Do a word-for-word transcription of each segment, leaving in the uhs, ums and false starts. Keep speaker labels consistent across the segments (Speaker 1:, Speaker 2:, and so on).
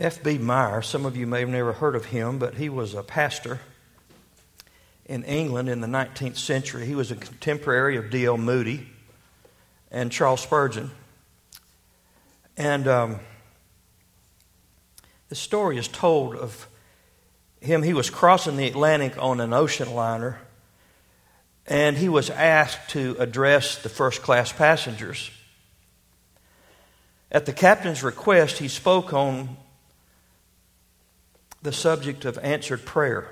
Speaker 1: F B Meyer, some of you may have never heard of him, but he was a pastor in England in the nineteenth century. He was a contemporary of D L Moody and Charles Spurgeon. And um, the story is told of him. He was crossing the Atlantic on an ocean liner, and he was asked to address the first-class passengers. At the captain's request, he spoke on the subject of answered prayer.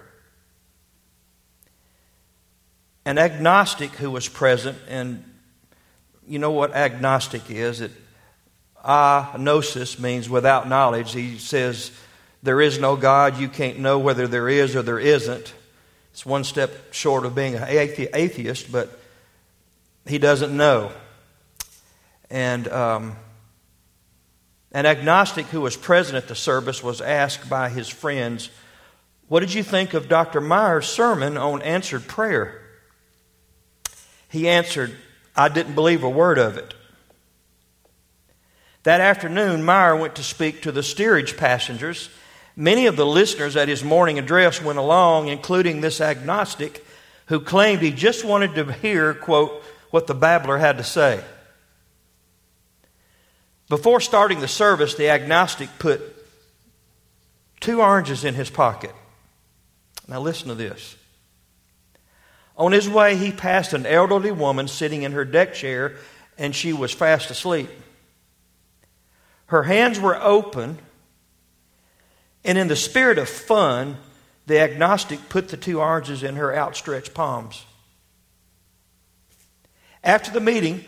Speaker 1: An agnostic who was present, and you know what agnostic is? It agnosis means without knowledge. He says there is no God. You can't know whether there is or there isn't. It's one step short of being an atheist, but he doesn't know. And um, an agnostic who was present at the service was asked by his friends, "What did you think of Doctor Meyer's sermon on answered prayer?" He answered, "I didn't believe a word of it." That afternoon, Meyer went to speak to the steerage passengers. Many of the listeners at his morning address went along, including this agnostic who claimed he just wanted to hear, quote, what the babbler had to say. Before starting the service, the agnostic put two oranges in his pocket. Now listen to this. On his way, he passed an elderly woman sitting in her deck chair, and she was fast asleep. Her hands were open, and in the spirit of fun, the agnostic put the two oranges in her outstretched palms. After the meeting,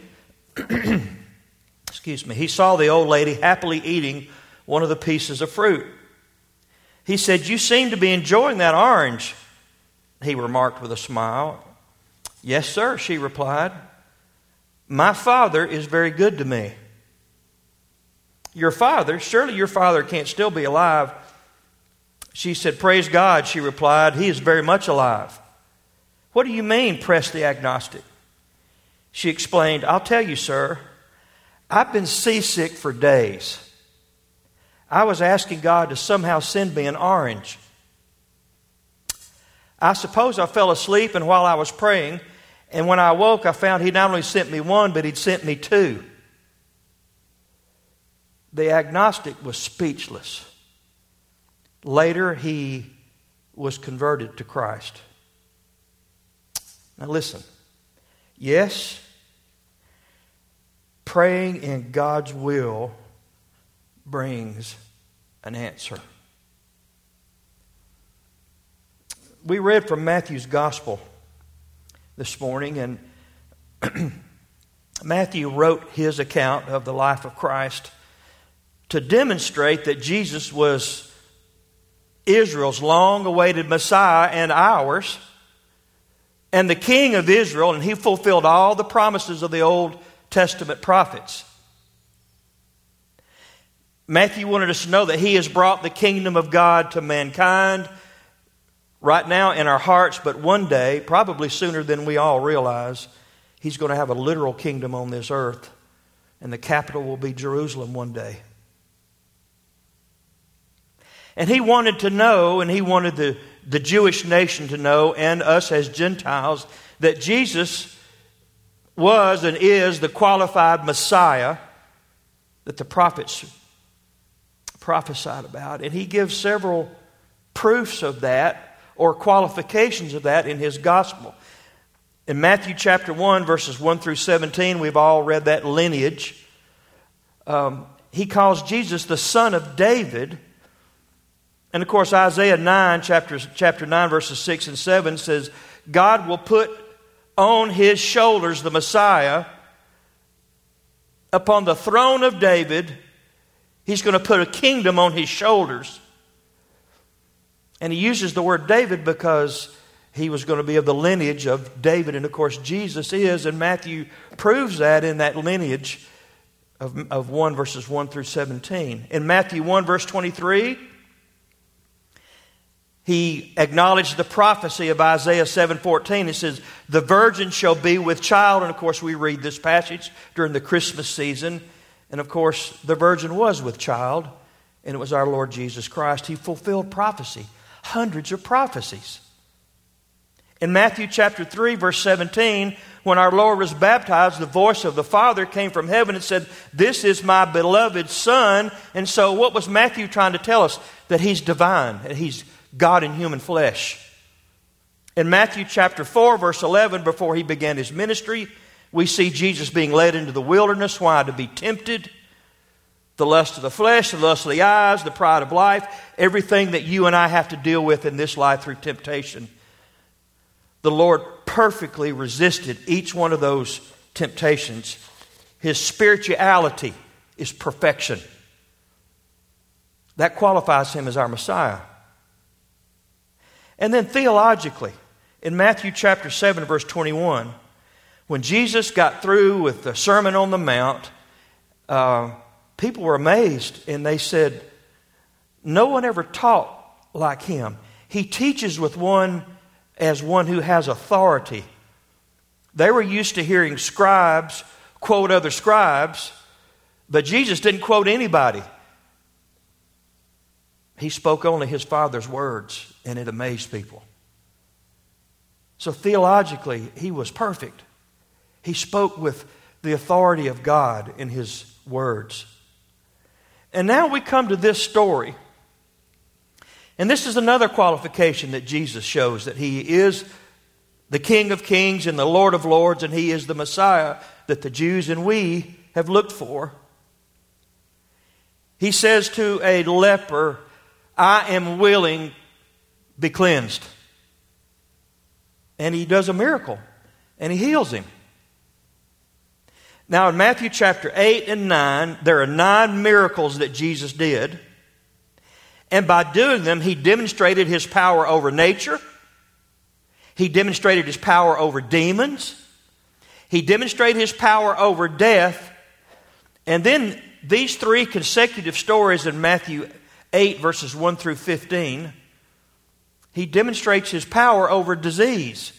Speaker 1: excuse me, he saw the old lady happily eating one of the pieces of fruit. He said, "You seem to be enjoying that orange," he remarked with a smile. "Yes, sir," she replied. "My father is very good to me." "Your father? Surely your father can't still be alive." She said, "Praise God," she replied. "He is very much alive." "What do you mean?" pressed the agnostic. She explained, "I'll tell you, sir. I've been seasick for days. I was asking God to somehow send me an orange. I suppose I fell asleep, and while I was praying, and when I awoke, I found He not only sent me one, but He'd sent me two." The agnostic was speechless. Later, he was converted to Christ. Now listen. Yes, praying in God's will brings an answer. We read from Matthew's Gospel this morning, and Matthew wrote his account of the life of Christ to demonstrate that Jesus was Israel's long-awaited Messiah and ours, and the King of Israel, and He fulfilled all the promises of the Old Testament prophets. Matthew wanted us to know that He has brought the kingdom of God to mankind right now in our hearts, but one day, probably sooner than we all realize, He's going to have a literal kingdom on this earth, and the capital will be Jerusalem one day. And He wanted to know, and He wanted the, the Jewish nation to know, and us as Gentiles, that Jesus was and is the qualified Messiah that the prophets prophesied about. And He gives several proofs of that, or qualifications of that, in His gospel. In Matthew chapter one, verses one through seventeen, we've all read that lineage. Um, he calls Jesus the son of David. And of course, Isaiah nine, chapter, chapter nine, verses six and seven says, God will put on His shoulders the Messiah upon the throne of David. He's going to put a kingdom on His shoulders. And He uses the word David because he was going to be of the lineage of David. And of course, Jesus is, and Matthew proves that in that lineage of, of one, verses one through seventeen. In Matthew one, verse twenty-three, he acknowledged the prophecy of Isaiah seven fourteen. It says, the virgin shall be with child. And of course, we read this passage during the Christmas season. And of course, the virgin was with child. and it was our Lord Jesus Christ. He fulfilled prophecy, hundreds of prophecies. In Matthew chapter three, verse seventeen, when our Lord was baptized, the voice of the Father came from heaven and said, "This is my beloved Son." And so what was Matthew trying to tell us? That He's divine, that He's God in human flesh. In Matthew chapter four, verse eleven, before He began His ministry, we see Jesus being led into the wilderness. Why? To be tempted. The lust of the flesh, the lust of the eyes, the pride of life, everything that you and I have to deal with in this life through temptation. The Lord perfectly resisted each one of those temptations. His spirituality is perfection. That qualifies Him as our Messiah. And then theologically, in Matthew chapter seven, verse twenty-one, when Jesus got through with the Sermon on the Mount, uh, people were amazed, and they said, "No one ever taught like Him. He teaches with one as one who has authority." They were used to hearing scribes quote other scribes, but Jesus didn't quote anybody. He spoke only His Father's words, and it amazed people. So theologically, He was perfect. He spoke with the authority of God in His words. And now we come to this story. And this is another qualification that Jesus shows, that He is the King of Kings and the Lord of Lords, and He is the Messiah that the Jews and we have looked for. He says to a leper, "I am willing, be cleansed." And He does a miracle, and He heals him. Now in Matthew chapter eight and nine, there are nine miracles that Jesus did. And by doing them, He demonstrated His power over nature. He demonstrated His power over demons. He demonstrated His power over death. And then these three consecutive stories in Matthew eight, verses one through fifteen, He demonstrates His power over disease.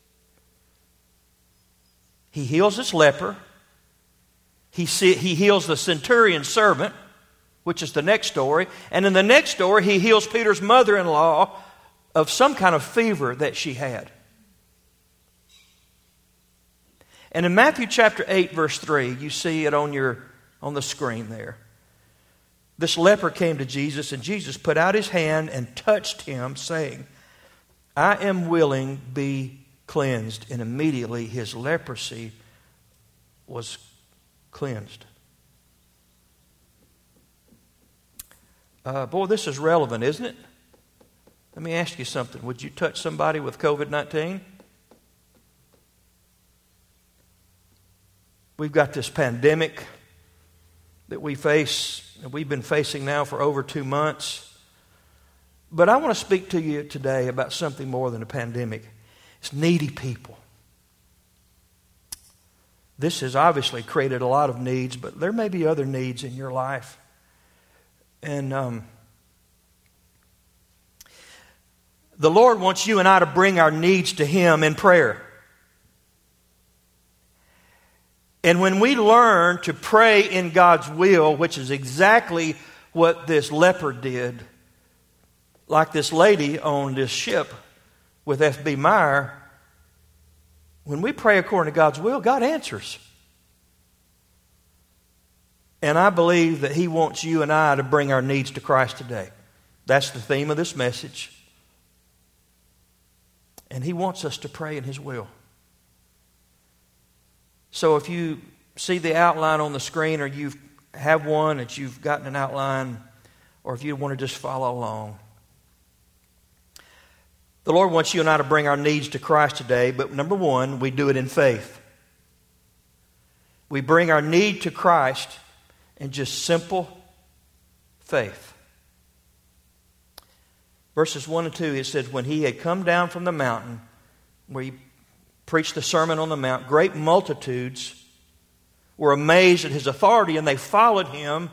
Speaker 1: He heals this leper. He, see, he heals the centurion's servant, which is the next story. And in the next story, He heals Peter's mother-in-law of some kind of fever that she had. And in Matthew chapter eight, verse three, you see it on your on the screen there. This leper came to Jesus, and Jesus put out His hand and touched him, saying, "I am willing, be cleansed." And immediately his leprosy was cleansed. Uh, boy, this is relevant, isn't it? Let me ask you something. Would you touch somebody with covid nineteen? We've got this pandemic that we face, and we've been facing now for over two months. But I want to speak to you today about something more than a pandemic. It's needy people. This has obviously created a lot of needs, but there may be other needs in your life. And um, the Lord wants you and I to bring our needs to Him in prayer. And when we learn to pray in God's will, which is exactly what this leper did, like this lady on this ship with F B Meyer, when we pray according to God's will, God answers. And I believe that He wants you and I to bring our needs to Christ today. That's the theme of this message. And He wants us to pray in His will. So if you see the outline on the screen, or you have one that you've gotten an outline, or if you want to just follow along. The Lord wants you and I to bring our needs to Christ today, but number one, we do it in faith. We bring our need to Christ in just simple faith. Verses one and two, it says, "When He had come down from the mountain," where He preached the Sermon on the Mount, "great multitudes were amazed at His authority, and they followed Him."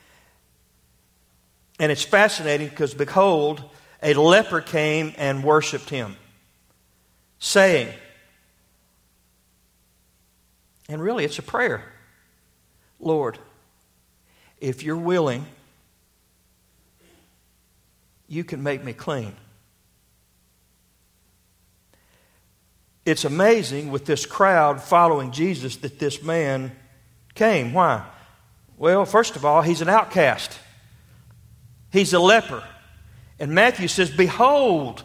Speaker 1: And it's fascinating because, behold, a leper came and worshiped Him, saying, and really it's a prayer, "Lord, if You're willing, you can make me clean. It's amazing with this crowd following Jesus that this man came. Why? Well, first of all, he's an outcast. He's a leper. And Matthew says, behold,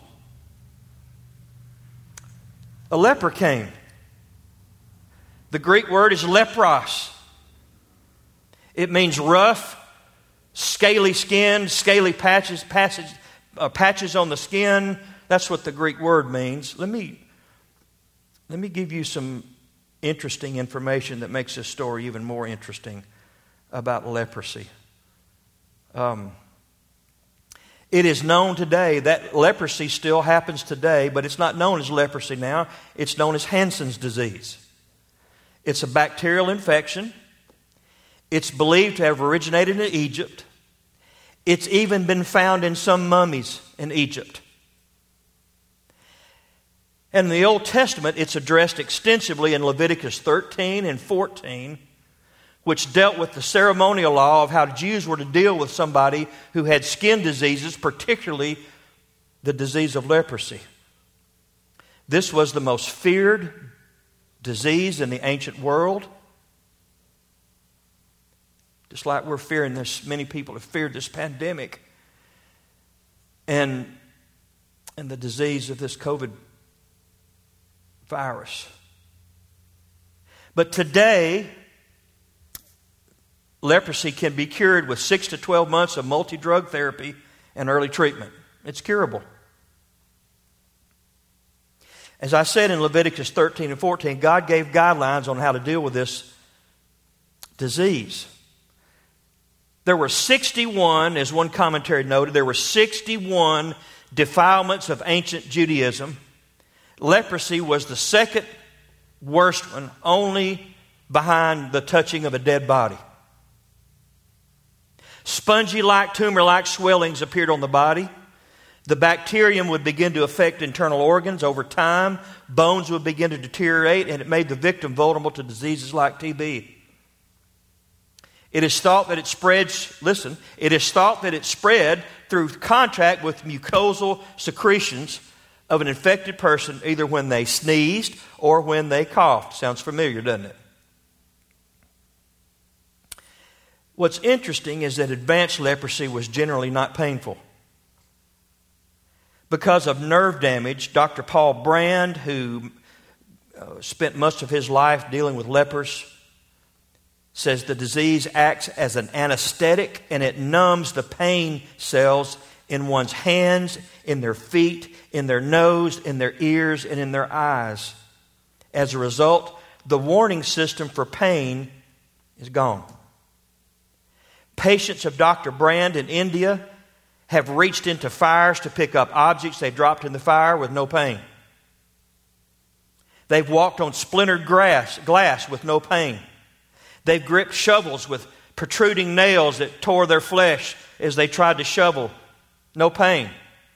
Speaker 1: a leper came. The Greek word is lepros. It means rough, scaly skin, scaly patches, patches, uh, patches on the skin. That's what the Greek word means. Let me, let me give you some interesting information that makes this story even more interesting about leprosy. Um, it is known today that leprosy still happens today, but it's not known as leprosy now. It's known as Hansen's disease. It's a bacterial infection. It's believed to have originated in Egypt. It's even been found in some mummies in Egypt. And in the Old Testament, it's addressed extensively in Leviticus thirteen and fourteen, which dealt with the ceremonial law of how Jews were to deal with somebody who had skin diseases, particularly the disease of leprosy. This was the most feared disease in the ancient world. Just like we're fearing this, many people have feared this pandemic and, and the disease of this COVID virus. But today, leprosy can be cured with six to twelve months of multi-drug therapy and early treatment. It's curable. As I said in Leviticus thirteen and fourteen, God gave guidelines on how to deal with this disease. There were sixty-one, as one commentary noted, there were sixty-one defilements of ancient Judaism. Leprosy was the second worst one, only behind the touching of a dead body. Spongy-like, tumor-like swellings appeared on the body. The bacterium would begin to affect internal organs over time. Bones would begin to deteriorate, and it made the victim vulnerable to diseases like T B. It is thought that it spreads, listen, it is thought that it spread through contact with mucosal secretions of an infected person, either when they sneezed or when they coughed. Sounds familiar, doesn't it? What's interesting is that advanced leprosy was generally not painful. Because of nerve damage, Doctor Paul Brand, who uh, spent most of his life dealing with lepers, says the disease acts as an anesthetic and it numbs the pain cells in one's hands, in their feet, in their nose, in their ears, and in their eyes. As a result, the warning system for pain is gone. Patients of Doctor Brand in India have reached into fires to pick up objects they dropped in the fire with no pain. They've walked on splintered grass, glass with no pain. They've gripped shovels with protruding nails that tore their flesh as they tried to shovel. No pain.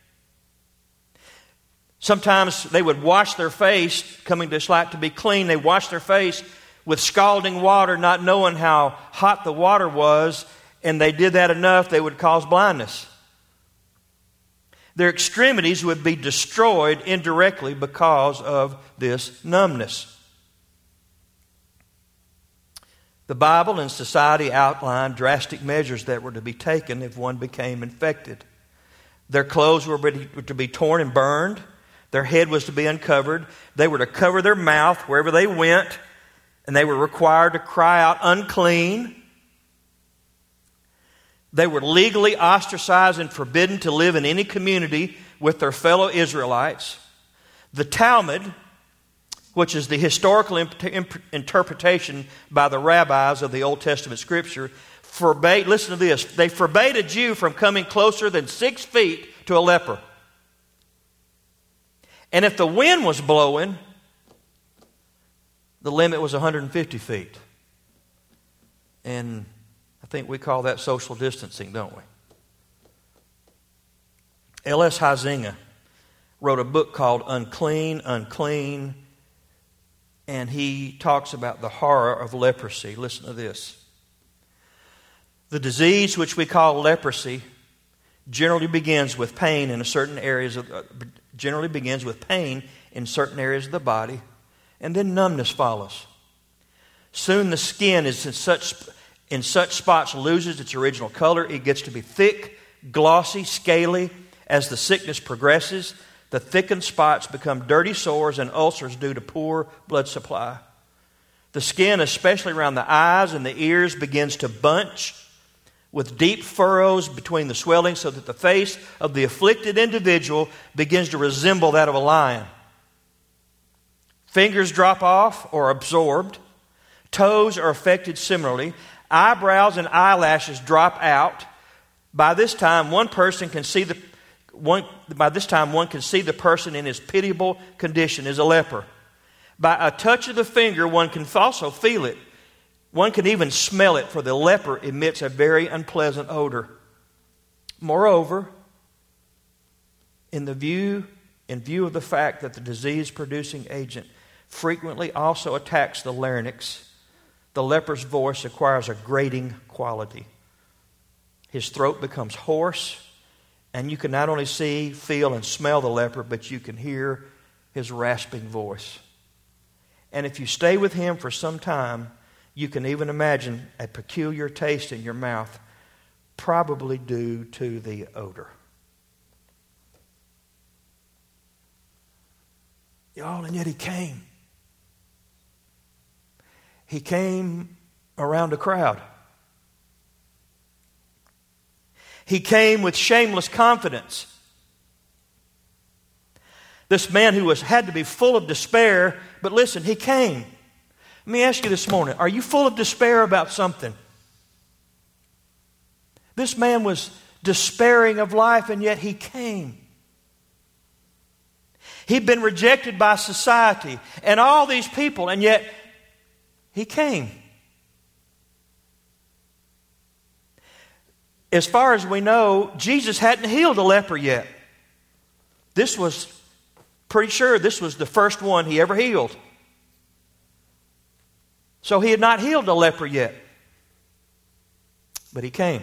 Speaker 1: Sometimes they would wash their face, coming to like to be clean. They wash their face with scalding water, not knowing how hot the water was, and they did that enough, they would cause blindness. Their extremities would be destroyed indirectly because of this numbness. The Bible and society outlined drastic measures that were to be taken if one became infected. Their clothes were to be torn and burned. Their head was to be uncovered. They were to cover their mouth wherever they went, and they were required to cry out, unclean. They were legally ostracized and forbidden to live in any community with their fellow Israelites. The Talmud, which is the historical imp- imp- interpretation by the rabbis of the Old Testament Scripture, forbade, listen to this, they forbade a Jew from coming closer than six feet to a leper. And if the wind was blowing, the limit was one hundred fifty feet. And I think we call that social distancing, don't we? L S Huizinga wrote a book called Unclean, Unclean, and he talks about the horror of leprosy. Listen to this. The disease which we call leprosy generally begins with pain in a certain areas of, uh, generally begins with pain in certain areas of the body, and then numbness follows. Soon the skin is in such in such spots loses its original color. It gets to be thick, glossy, scaly. As the sickness progresses, the thickened spots become dirty sores and ulcers due to poor blood supply. The skin, especially around the eyes and the ears, begins to bunch with deep furrows between the swelling so that the face of the afflicted individual begins to resemble that of a lion. Fingers drop off or absorbed. Toes are affected similarly. Eyebrows and eyelashes drop out. By this time, one person can see the one. By this time, one can see the person in his pitiable condition as a leper. By a touch of the finger, one can also feel it. One can even smell it, for the leper emits a very unpleasant odor. Moreover, in the view, in view of the fact that the disease-producing agent frequently also attacks the larynx, the leper's voice acquires a grating quality. His throat becomes hoarse, and you can not only see, feel, and smell the leper, but you can hear his rasping voice. And if you stay with him for some time, you can even imagine a peculiar taste in your mouth, probably due to the odor. Y'all, and yet he came. He came around a crowd. He came with shameless confidence. This man who was had to be full of despair, but listen, he came. Let me ask you this morning, are you full of despair about something? This man was despairing of life, and yet he came. He'd been rejected by society and all these people, and yet he came. As far as we know, Jesus hadn't healed a leper yet. This was, pretty sure this was the first one he ever healed. So he had not healed a leper yet. But he came.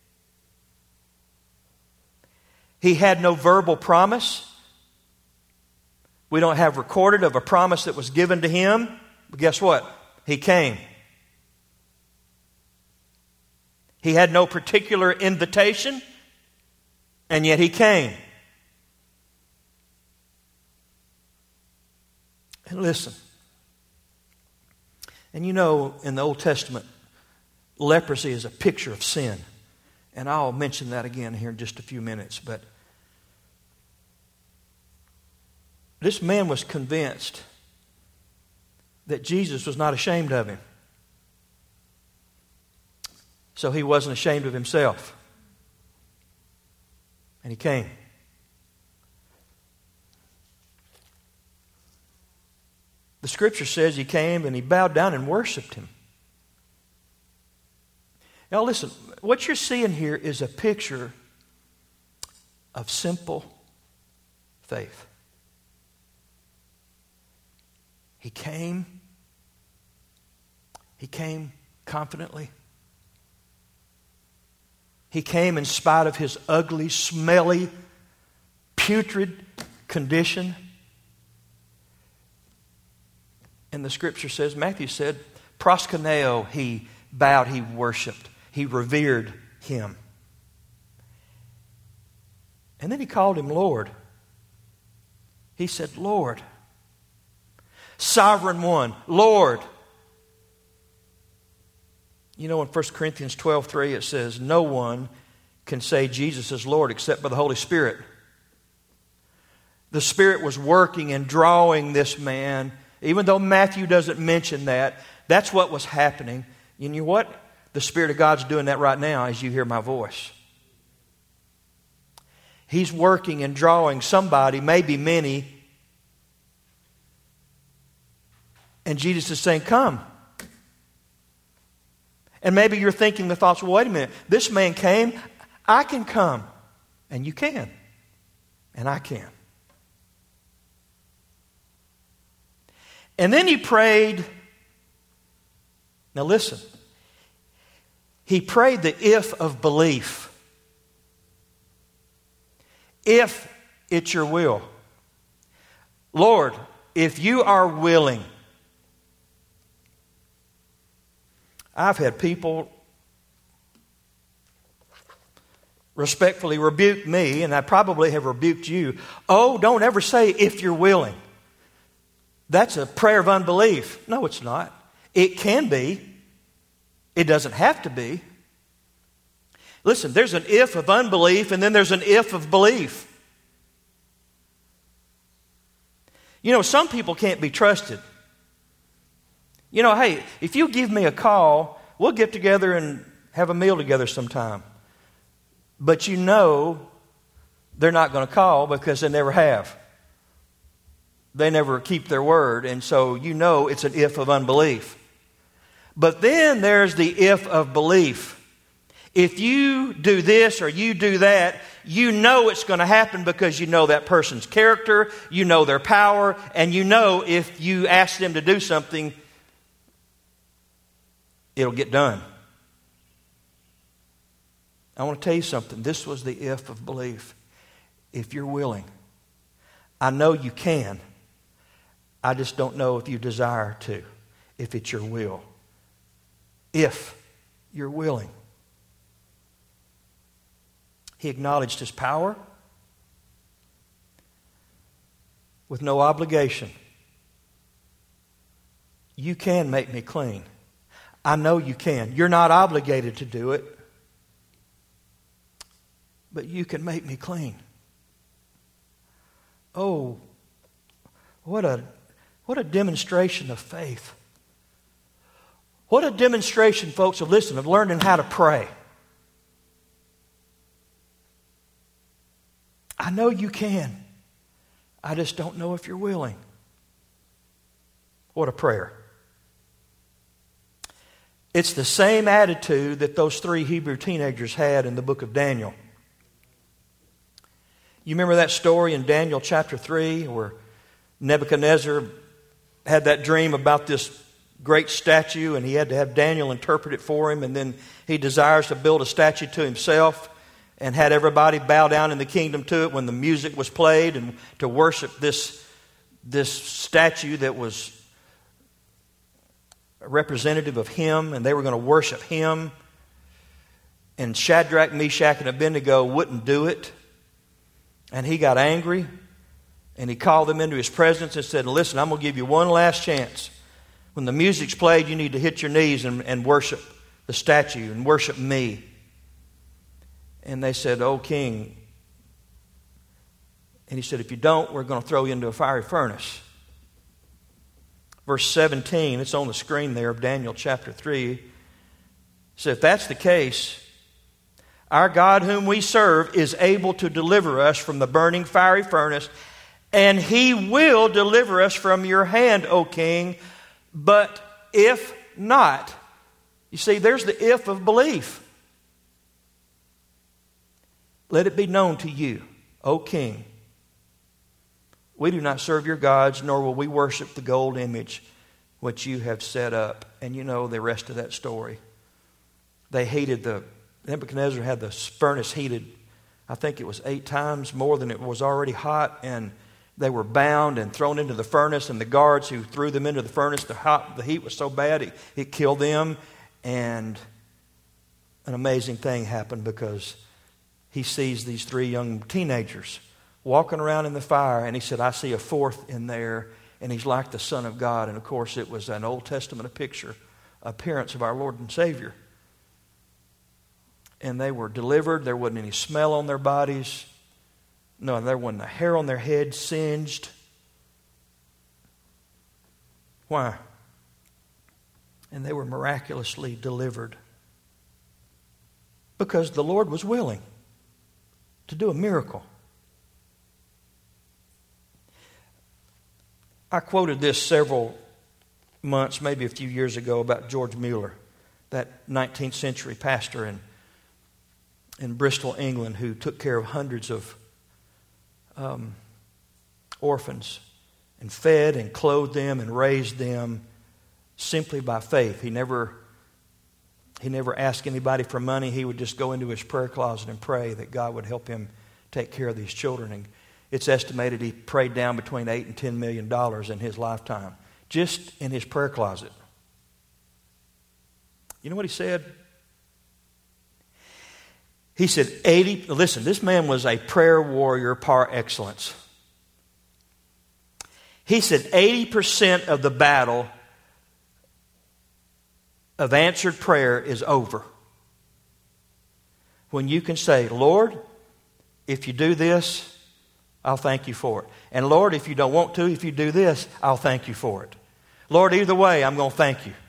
Speaker 1: He had no verbal promise. We don't have recorded of a promise that was given to him. But guess what? He came. He had no particular invitation, and yet he came. And listen, and you know in the Old Testament, leprosy is a picture of sin. And I'll mention that again here in just a few minutes. But this man was convinced that Jesus was not ashamed of him. So he wasn't ashamed of himself. And he came. The scripture says he came and he bowed down and worshiped him. Now listen, what you're seeing here is a picture of simple faith. He came. He came confidently. He came in spite of his ugly, smelly, putrid condition. And the scripture says, Matthew said, proskuneo, he bowed, he worshiped, he revered him. And then he called him Lord. He said, Lord, Sovereign One, Lord. You know, in First Corinthians twelve three it says, no one can say Jesus is Lord except by the Holy Spirit. The Spirit was working and drawing this man. Even though Matthew doesn't mention that, that's what was happening. You know what? The Spirit of God's doing that right now as you hear my voice. He's working and drawing somebody, maybe many. And Jesus is saying, come. And maybe you're thinking the thoughts, well, wait a minute. This man came. I can come. And you can. And I can. And then he prayed. Now listen. He prayed the if of belief. if it's your will. Lord, if you are willing. I've had people respectfully rebuke me, and I probably have rebuked you. Oh, don't ever say if you're willing. That's a prayer of unbelief. No, it's not. It can be. It doesn't have to be. Listen, there's an if of unbelief, and then there's an if of belief. You know, some people can't be trusted. You know, hey, if you give me a call, we'll get together and have a meal together sometime. But you know they're not going to call because they never have. They never keep their word, and so you know it's an if of unbelief. But then there's the if of belief. If you do this or you do that, you know it's going to happen because you know that person's character, you know their power, and you know if you ask them to do something, it'll get done. I want to tell you something. This was the if of belief. If you're willing. I know you can. I just don't know if you desire to, if it's your will. If you're willing. He acknowledged his power with no obligation. You can make me clean. I know you can. You're not obligated to do it, but you can make me clean. Oh, what a what a demonstration of faith. What a demonstration, folks, of listen, of learning how to pray. I know you can. I just don't know if you're willing. What a prayer. It's the same attitude that those three Hebrew teenagers had in the book of Daniel. You remember that story in Daniel chapter three where Nebuchadnezzar had that dream about this great statue and he had to have Daniel interpret it for him, and then he desires to build a statue to himself and had everybody bow down in the kingdom to it when the music was played and to worship this, this statue that was a representative of him, and they were going to worship him. And Shadrach, Meshach, and Abednego wouldn't do it. And he got angry, and he called them into his presence and said, listen, I'm going to give you one last chance. When the music's played, you need to hit your knees and, and worship the statue and worship me. And they said, oh, king. And he said, if you don't, we're going to throw you into a fiery furnace. Verse seventeen, it's on the screen there of Daniel chapter three. So if that's the case, our God whom we serve is able to deliver us from the burning fiery furnace, and he will deliver us from your hand, O king. But if not, you see, there's the if of belief. Let it be known to you, O king, we do not serve your gods, nor will we worship the gold image which you have set up. And you know the rest of that story. They heated the, Nebuchadnezzar had the furnace heated, I think it was eight times more than it was already hot, and they were bound and thrown into the furnace, and the guards who threw them into the furnace, the, hot, the heat was so bad it, it killed them. And an amazing thing happened because he sees these three young teenagers walking around in the fire, and he said, I see a fourth in there, and he's like the Son of God. And of course it was an Old Testament a picture, appearance of our Lord and Savior. And they were delivered. There wasn't any smell on their bodies. No, there wasn't a hair on their head singed. Why? And they were miraculously delivered because the Lord was willing to do a miracle. I quoted this several months, maybe a few years ago, about George Mueller, that nineteenth century pastor in, in Bristol, England, who took care of hundreds of um, orphans and fed and clothed them and raised them simply by faith. He never, he never asked anybody for money. He would just go into his prayer closet and pray that God would help him take care of these children. And it's estimated he prayed down between eight and ten million dollars in his lifetime, just in his prayer closet. You know what he said? He said eighty, listen, this man was a prayer warrior par excellence. He said eighty percent of the battle of answered prayer is over when you can say, Lord, if you do this, I'll thank you for it. And Lord, if you don't want to, if you do this, I'll thank you for it. Lord, either way, I'm going to thank you.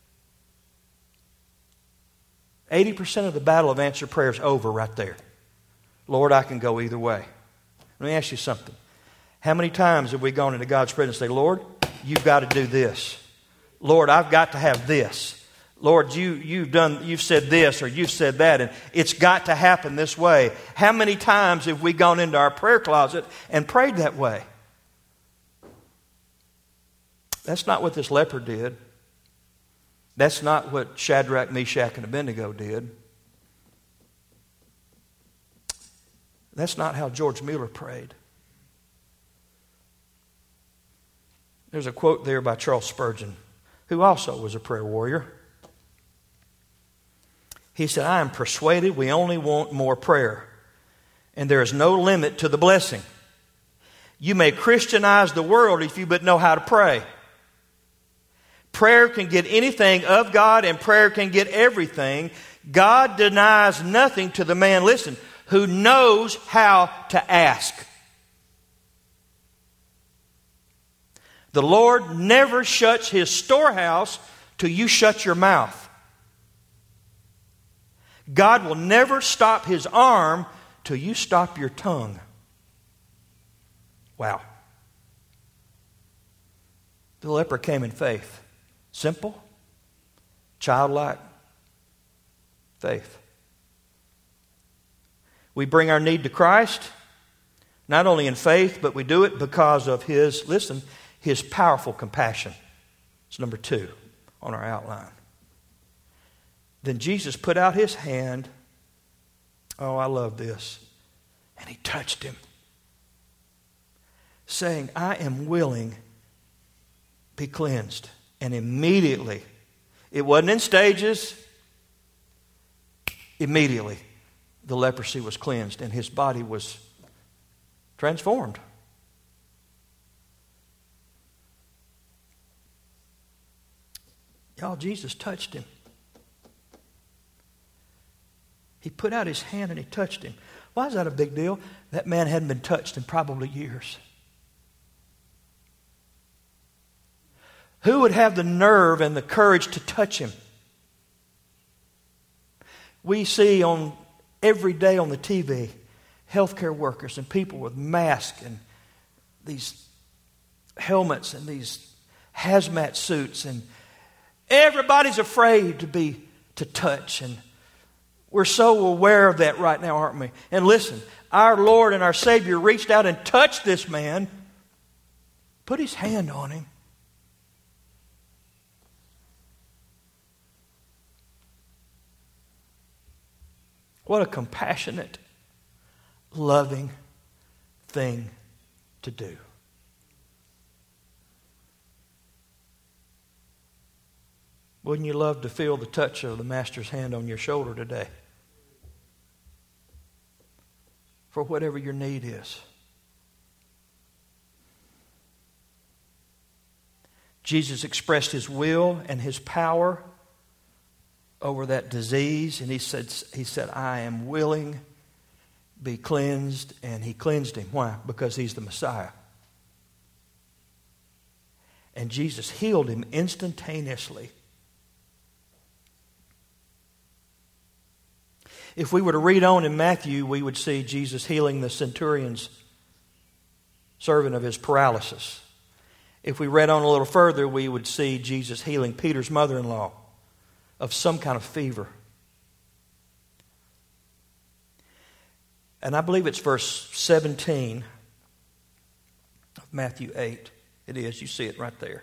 Speaker 1: eighty percent of the battle of answered prayer is over right there. Lord, I can go either way. Let me ask you something. How many times have we gone into God's presence and say, Lord, you've got to do this. Lord, I've got to have this. Lord, you, you've done, you've said this or you've said that, and it's got to happen this way. How many times have we gone into our prayer closet and prayed that way? That's not what this leper did. That's not what Shadrach, Meshach, and Abednego did. That's not how George Mueller prayed. There's a quote there by Charles Spurgeon, who also was a prayer warrior. He said, I am persuaded we only want more prayer, and there is no limit to the blessing. You may Christianize the world if you but know how to pray. Prayer can get anything of God, and prayer can get everything. God denies nothing to the man, listen, who knows how to ask. The Lord never shuts His storehouse till you shut your mouth. God will never stop His arm till you stop your tongue. Wow. The leper came in faith. Simple, childlike faith. We bring our need to Christ, not only in faith, but we do it because of His, listen, His powerful compassion. It's number two on our outline. Then Jesus put out His hand. Oh, I love this. And He touched him, saying, I am willing, be cleansed. And immediately, it wasn't in stages, immediately the leprosy was cleansed and his body was transformed. Y'all, Jesus touched him. He put out His hand and He touched him. Why is that a big deal? That man hadn't been touched in probably years. Who would have the nerve and the courage to touch him? We see on every day on the T V healthcare workers and people with masks and these helmets and these hazmat suits, and everybody's afraid to be to touch, and we're so aware of that right now, aren't we? And listen, our Lord and our Savior reached out and touched this man, put His hand on him. What a compassionate, loving thing to do. Wouldn't you love to feel the touch of the Master's hand on your shoulder today? For whatever your need is. Jesus expressed His will and His power over that disease, and he said, he said, I am willing, be cleansed, and He cleansed him. Why? Because He's the Messiah. And Jesus healed him instantaneously. If we were to read on in Matthew, we would see Jesus healing the centurion's servant of his paralysis. If we read on a little further, we would see Jesus healing Peter's mother-in-law of some kind of fever. And I believe it's verse seventeen of Matthew eight. It is. You see it right there.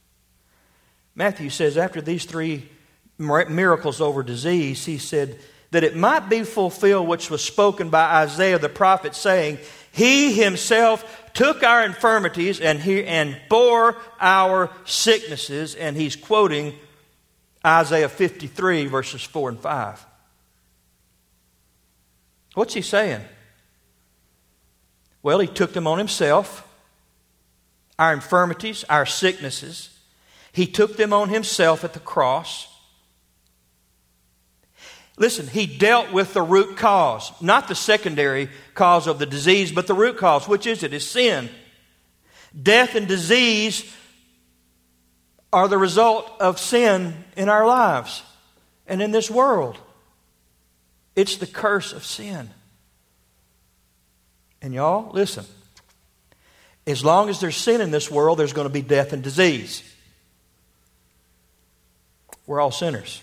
Speaker 1: Matthew says, after these three miracles over disease, He said, that it might be fulfilled which was spoken by Isaiah the prophet, saying, He himself took our infirmities and he and bore our sicknesses. And he's quoting Isaiah fifty-three, verses four and five. What's he saying? Well, he took them on himself, our infirmities, our sicknesses. He took them on himself at the cross. Listen, he dealt with the root cause, not the secondary cause of the disease, but the root cause. Which is it? It's sin. Death and disease are the result of sin in our lives and in this world. It's the curse of sin. And y'all, listen. As long as there's sin in this world, there's going to be death and disease. We're all sinners.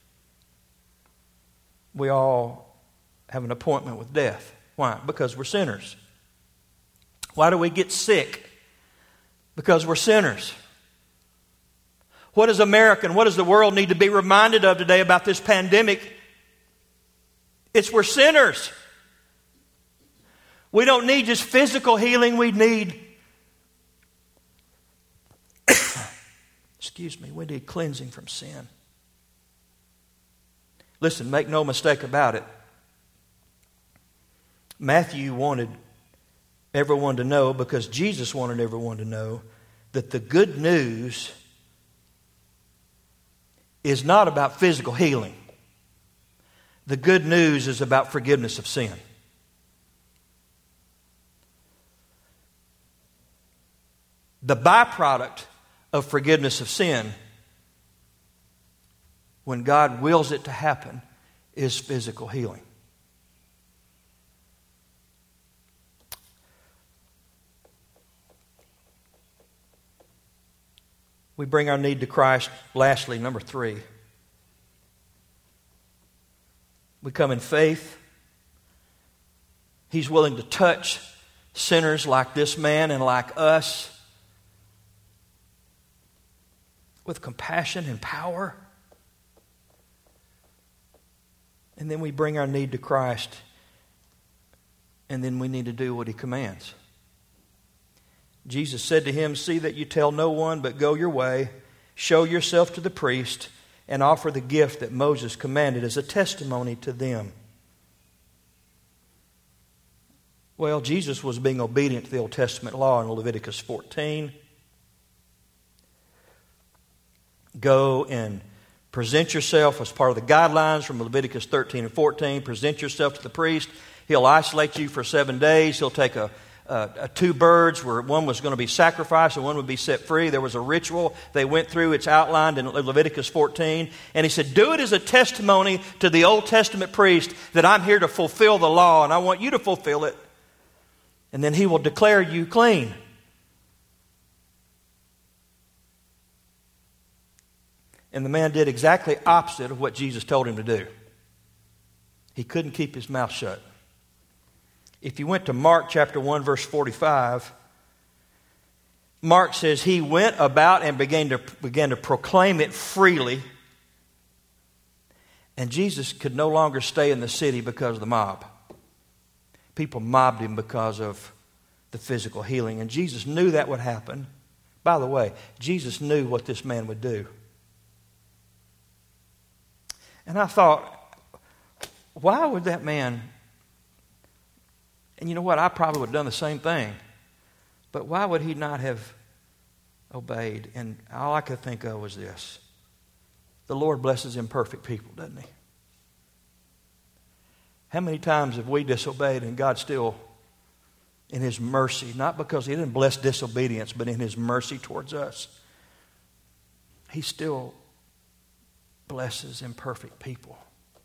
Speaker 1: We all have an appointment with death. Why? Because we're sinners. Why do we get sick? Because we're sinners. What does America and what does the world need to be reminded of today about this pandemic? It's we're sinners. We don't need just physical healing. We need, excuse me, we need cleansing from sin. Listen, make no mistake about it. Matthew wanted everyone to know, because Jesus wanted everyone to know, that the good news is not about physical healing. The good news is about forgiveness of sin. The byproduct of forgiveness of sin, when God wills it to happen, is physical healing. We bring our need to Christ. Lastly, number three, we come in faith. He's willing to touch sinners like this man and like us with compassion and power. And then we bring our need to Christ, and then we need to do what He commands. Jesus said to him, See that you tell no one, but go your way, show yourself to the priest, and offer the gift that Moses commanded as a testimony to them. Well, Jesus was being obedient to the Old Testament law in Leviticus fourteen. Go and present yourself as part of the guidelines from Leviticus thirteen and fourteen. Present yourself to the priest. He'll isolate you for seven days. He'll take a, a, a two birds where one was going to be sacrificed and one would be set free. There was a ritual they went through. It's outlined in Leviticus fourteen. And he said, do it as a testimony to the Old Testament priest that I'm here to fulfill the law and I want you to fulfill it. And then he will declare you clean. And the man did exactly opposite of what Jesus told him to do. He couldn't keep his mouth shut. If you went to Mark chapter one, verse forty-five, Mark says he went about and began to, began to proclaim it freely. And Jesus could no longer stay in the city because of the mob. People mobbed him because of the physical healing. And Jesus knew that would happen. By the way, Jesus knew what this man would do. And I thought, why would that man, and you know what, I probably would have done the same thing, but why would he not have obeyed? And all I could think of was this: the Lord blesses imperfect people, doesn't He? How many times have we disobeyed and God still, in His mercy, not because He didn't bless disobedience, but in His mercy towards us, He still blesses imperfect people.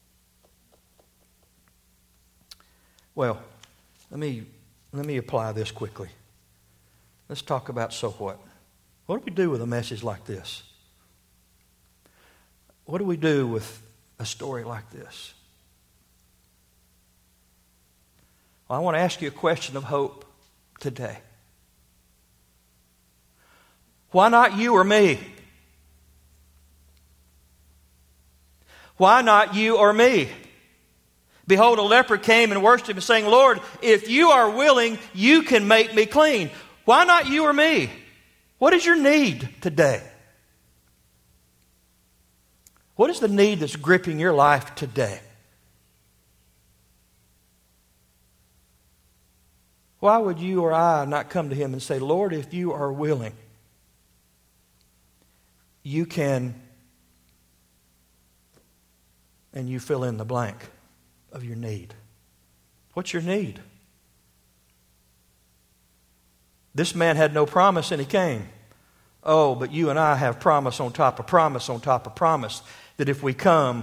Speaker 1: Well, let me let me apply this quickly. Let's talk about so what. What do we do with a message like this? What do we do with a story like this? Well, I want to ask you a question of hope today. Why not you or me? Why not you or me? Behold, a leper came and worshipped him, saying, Lord, if you are willing, you can make me clean. Why not you or me? What is your need today? What is the need that's gripping your life today? Why would you or I not come to Him and say, Lord, if you are willing, you can, and you fill in the blank of your need. What's your need? This man had no promise and he came. Oh, but you and I have promise on top of promise on top of promise that if we come,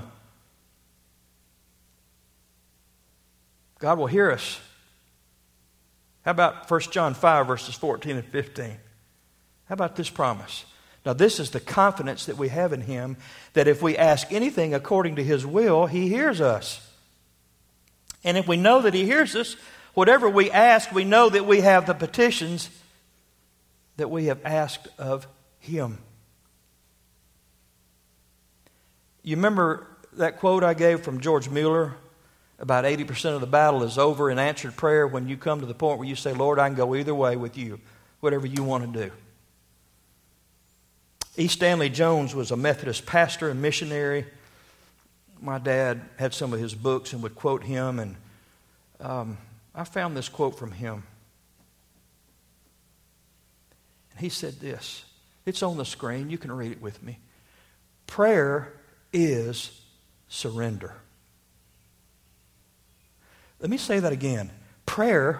Speaker 1: God will hear us. How about First John five, verses fourteen and fifteen? How about this promise? Now, this is the confidence that we have in Him, that if we ask anything according to His will, He hears us. And if we know that He hears us, whatever we ask, we know that we have the petitions that we have asked of Him. You remember that quote I gave from George Mueller? About eighty percent of the battle is over in answered prayer when you come to the point where you say, Lord, I can go either way with you, whatever you want to do. E. Stanley Jones was a Methodist pastor and missionary. My dad had some of his books and would quote him, and um, I found this quote from him. And he said this. It's on the screen. You can read it with me. Prayer is surrender. Let me say that again. Prayer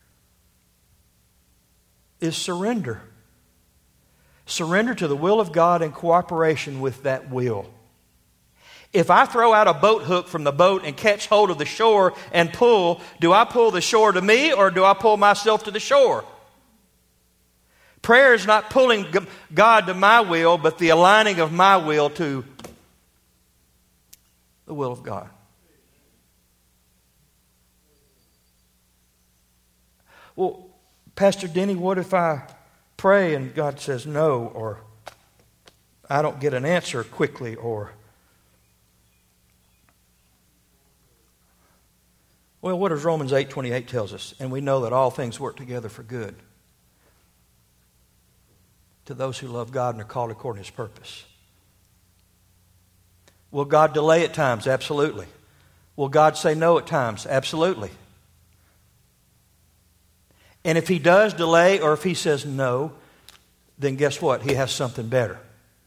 Speaker 1: is surrender. Surrender to the will of God in cooperation with that will. If I throw out a boat hook from the boat and catch hold of the shore and pull, do I pull the shore to me or do I pull myself to the shore? Prayer is not pulling God to my will, but the aligning of my will to the will of God. Well, Pastor Denny, what if I pray and God says no, or I don't get an answer quickly, or... Well, what does Romans eight twenty-eight tells us? And we know that all things work together for good to those who love God and are called according to His purpose. Will God delay at times? Absolutely. Will God say no at times? Absolutely. And if He does delay or if He says no, then guess what? He has something better.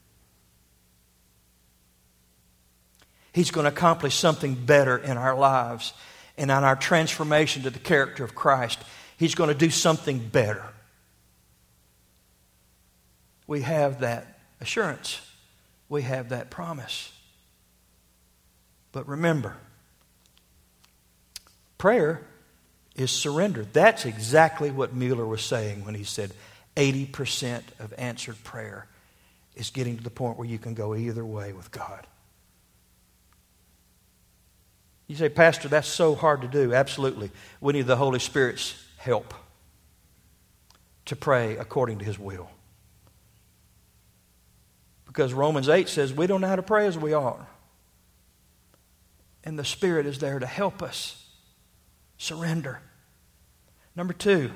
Speaker 1: He's going to accomplish something better in our lives and on our transformation to the character of Christ. He's going to do something better. We have that assurance. We have that promise. But remember, prayer is surrender. That's exactly what Mueller was saying when he said eighty percent of answered prayer is getting to the point where you can go either way with God. You say, Pastor, that's so hard to do. Absolutely. We need the Holy Spirit's help to pray according to His will. Because Romans eight says we don't know how to pray as we ought. And the Spirit is there to help us surrender. Number two,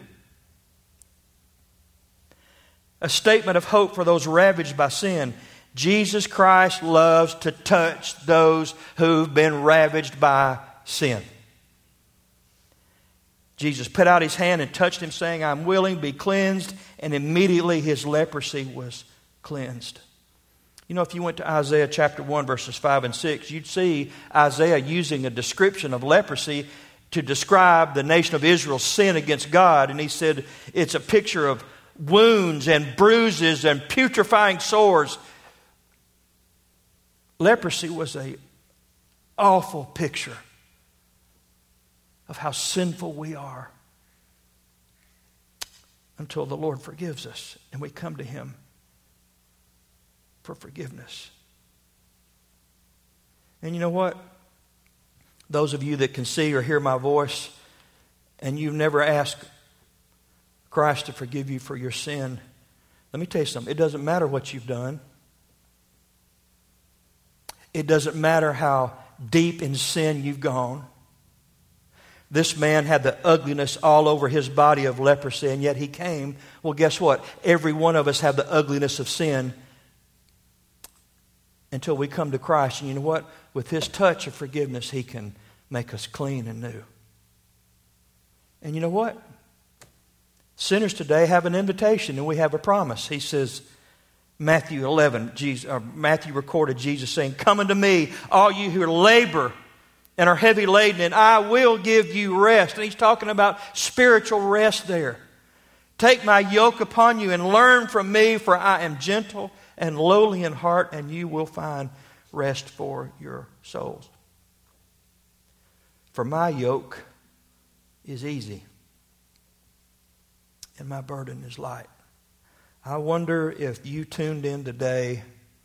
Speaker 1: a statement of hope for those ravaged by sin. Jesus Christ loves to touch those who've been ravaged by sin. Jesus put out His hand and touched him, saying, I'm willing, be cleansed. And immediately his leprosy was cleansed. You know, if you went to Isaiah chapter one, verses five and six, you'd see Isaiah using a description of leprosy to describe the nation of Israel's sin against God. And he said it's a picture of wounds and bruises and putrefying sores. Leprosy was an awful picture of how sinful we are until the Lord forgives us and we come to Him for forgiveness. And you know what? Those of you that can see or hear my voice and you've never asked Christ to forgive you for your sin, let me tell you something. It doesn't matter what you've done. It doesn't matter how deep in sin you've gone. This man had the ugliness all over his body of leprosy, and yet he came. Well, guess what? Every one of us have the ugliness of sin until we come to Christ. And you know what? With his touch of forgiveness, he can make us clean and new. And you know what? Sinners today have an invitation, and we have a promise. He says, Matthew eleven, Jesus, or Matthew recorded Jesus saying, "Come unto me, all you who labor and are heavy laden, and I will give you rest." And he's talking about spiritual rest there. "Take my yoke upon you and learn from me, for I am gentle and lowly in heart, and you will find rest for your souls. For my yoke is easy, and my burden is light." I wonder if you tuned in today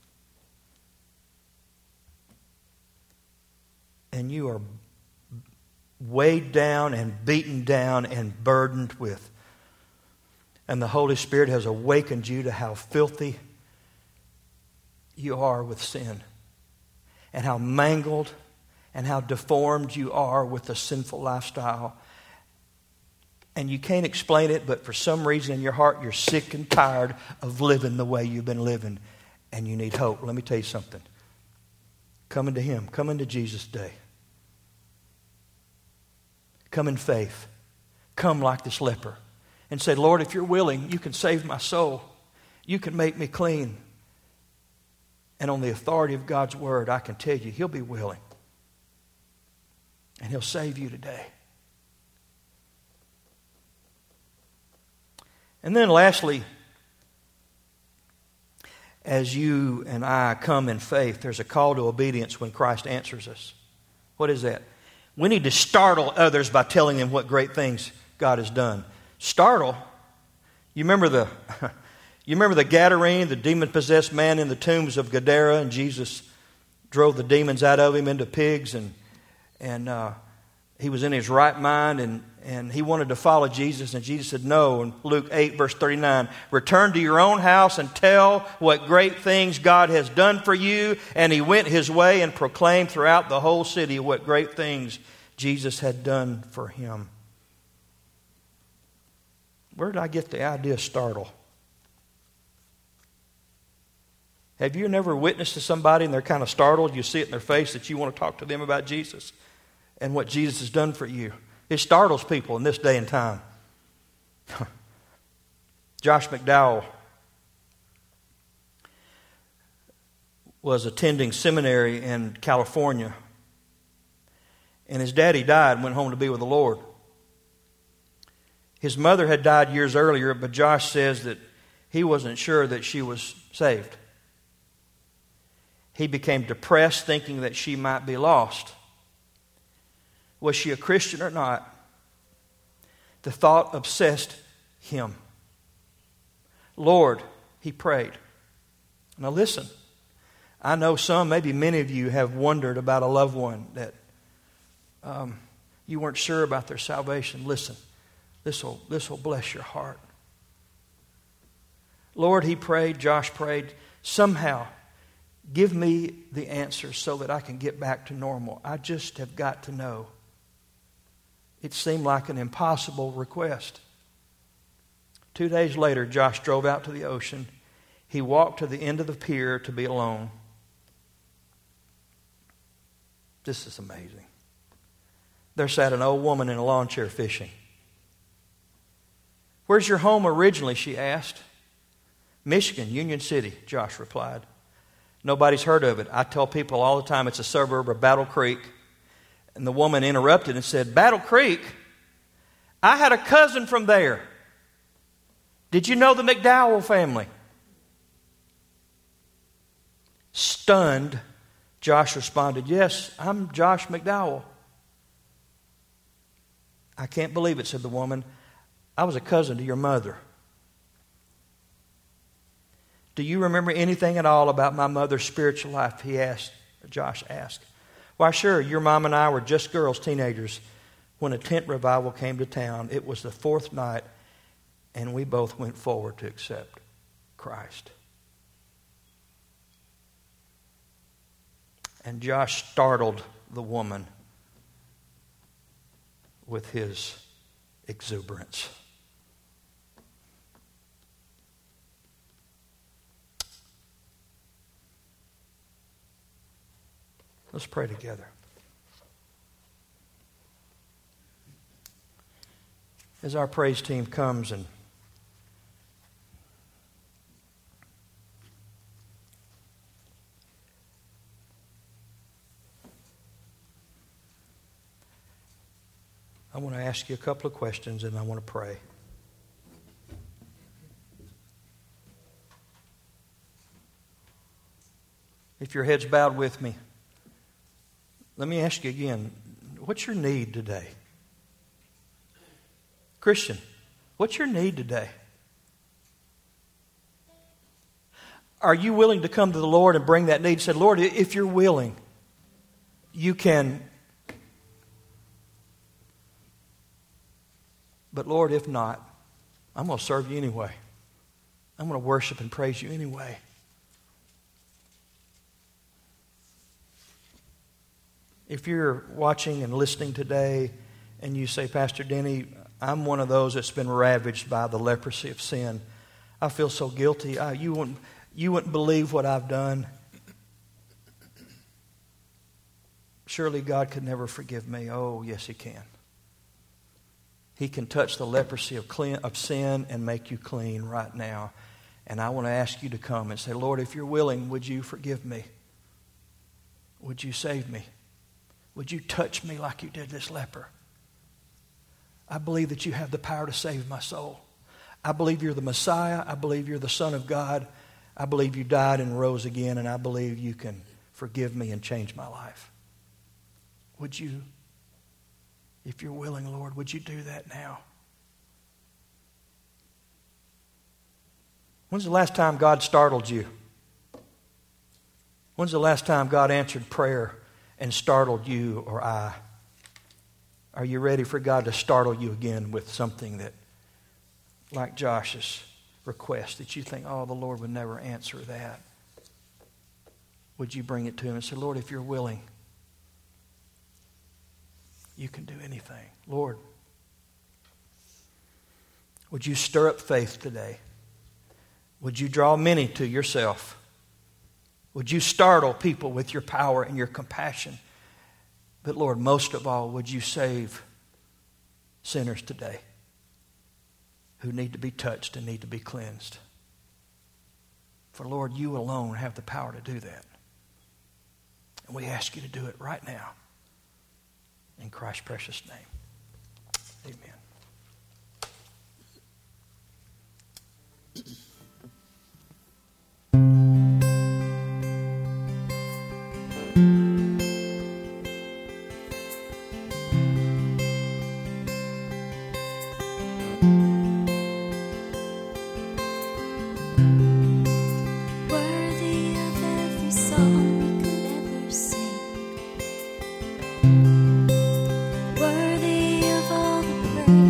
Speaker 1: and you are weighed down and beaten down and burdened with, and the Holy Spirit has awakened you to how filthy you are with sin, and how mangled and how deformed you are with a sinful lifestyle. And you can't explain it, but for some reason in your heart, you're sick and tired of living the way you've been living, and you need hope. Let me tell you something. Come into Him. Come into Jesus today. Come in faith. Come like this leper and say, "Lord, if you're willing, you can save my soul. You can make me clean." And on the authority of God's word, I can tell you, He'll be willing. And He'll save you today. And then lastly, as you and I come in faith, there's a call to obedience when Christ answers us. What is that? We need to startle others by telling them what great things God has done. Startle. You remember the, you remember the Gadarene, the demon-possessed man in the tombs of Gadara, and Jesus drove the demons out of him into pigs, and and uh, he was in his right mind, and, and he wanted to follow Jesus, and Jesus said no. In Luke eight, verse thirty-nine, "Return to your own house and tell what great things God has done for you." And he went his way and proclaimed throughout the whole city what great things Jesus had done for him. Where did I get the idea startle? Have you never witnessed to somebody and they're kind of startled? You see it in their face that you want to talk to them about Jesus and what Jesus has done for you. It startles people in this day and time. Josh McDowell was attending seminary in California, and his daddy died and went home to be with the Lord. His mother had died years earlier, but Josh says that he wasn't sure that she was saved. He became depressed, thinking that she might be lost. Was she a Christian or not? The thought obsessed him. "Lord," he prayed. Now listen, I know some, maybe many of you have wondered about a loved one that um, you weren't sure about their salvation. Listen, this will this will bless your heart. "Lord," he prayed, Josh prayed, "somehow give me the answer so that I can get back to normal. I just have got to know." It seemed like an impossible request. Two days later, Josh drove out to the ocean. He walked to the end of the pier to be alone. This is amazing. There sat an old woman in a lawn chair fishing. "Where's your home originally?" she asked. "Michigan, Union City," Josh replied. "Nobody's heard of it. I tell people all the time it's a suburb of Battle Creek." And the woman interrupted and said, "Battle Creek? I had a cousin from there. Did you know the McDowell family?" Stunned, Josh responded, "Yes, I'm Josh McDowell." "I can't believe it," said the woman. "I was a cousin to your mother." "Do you remember anything at all about my mother's spiritual life?" he asked. Josh asked. "Why, sure. Your mom and I were just girls, teenagers, when a tent revival came to town. It was the fourth night, and we both went forward to accept Christ." And Josh startled the woman with His exuberance. Let's pray together. As our praise team comes and I want to ask you a couple of questions and I want to pray. If your head's bowed with me, let me ask you again, what's your need today? Christian, what's your need today? Are you willing to come to the Lord and bring that need and say, Lord, if you're willing, you can. But Lord, if not, I'm going to serve you anyway. I'm going to worship and praise you anyway. If you're watching and listening today and you say, Pastor Denny, I'm one of those that's been ravaged by the leprosy of sin. I feel so guilty. I, you wouldn't, you wouldn't believe what I've done. Surely God could never forgive me. Oh, yes, He can. He can touch the leprosy of, clean, of sin and make you clean right now. And I want to ask you to come and say, Lord, if you're willing, would you forgive me? Would you save me? Would you touch me like you did this leper? I believe that you have the power to save my soul. I believe you're the Messiah. I believe you're the Son of God. I believe you died and rose again, and I believe you can forgive me and change my life. Would you, if you're willing, Lord, would you do that now? When's the last time God startled you? When's the last time God answered prayer and startled you or I? Are you ready for God to startle you again with something that, like Josh's request, that you think, oh, the Lord would never answer that? Would you bring it to Him and say, Lord, if you're willing, you can do anything. Lord, would you stir up faith today? Would you draw many to yourself? Would you startle people with your power and your compassion? But Lord, most of all, would you save sinners today who need to be touched and need to be cleansed? For Lord, you alone have the power to do that. And we ask you to do it right now. In Christ's precious name. Amen.
Speaker 2: Worthy of all the praise.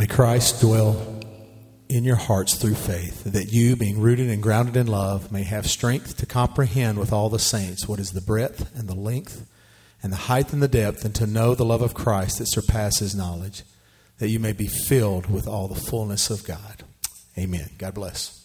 Speaker 2: Christ dwell in your hearts through faith, that you, being rooted and grounded in love, may have strength to comprehend with all the saints what is the breadth and the length and the height and the depth, and to know the love of Christ that surpasses knowledge, that you may be filled with all the fullness of God. Amen. God bless.